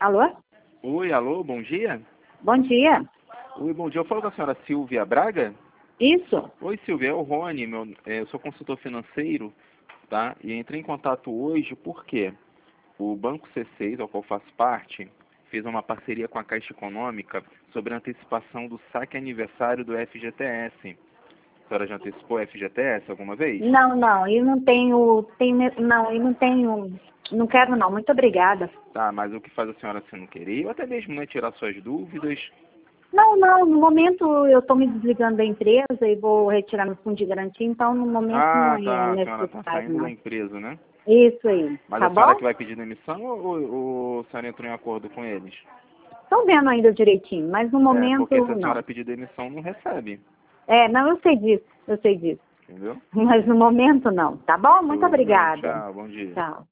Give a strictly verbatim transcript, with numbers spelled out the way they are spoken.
Alô? Oi, alô, bom dia. Bom dia. Oi, bom dia. Eu falo com a senhora Silvia Braga? Isso? Oi, Silvia, é o Rony, meu, é, eu sou consultor financeiro, tá? E entrei em contato hoje porque o Banco C seis, ao qual faço parte, fez uma parceria com a Caixa Econômica sobre a antecipação do saque aniversário do F G T S. A senhora já antecipou o F G T S alguma vez? Não, não, eu não tenho, tenho não, eu não tenho, não quero não, muito obrigada. Tá, mas o que faz a senhora assim não querer? Ou até mesmo, né, tirar suas dúvidas? Não, não, no momento eu estou me desligando da empresa e vou retirar meu fundo de garantia, então no momento não Ah, é tá, a senhora tá necessário, saindo da não. empresa, né? Isso aí, Mas tá a senhora bom? que vai pedir demissão ou, ou, ou a senhora entrou em acordo com eles? Estou vendo ainda direitinho, mas no É, momento porque se a não. senhora pedir demissão, não recebe, É, não, eu sei disso, eu sei disso. entendeu? Mas no momento não, tá bom? Muito Tudo bem, obrigada. tchau, bom dia. Tchau.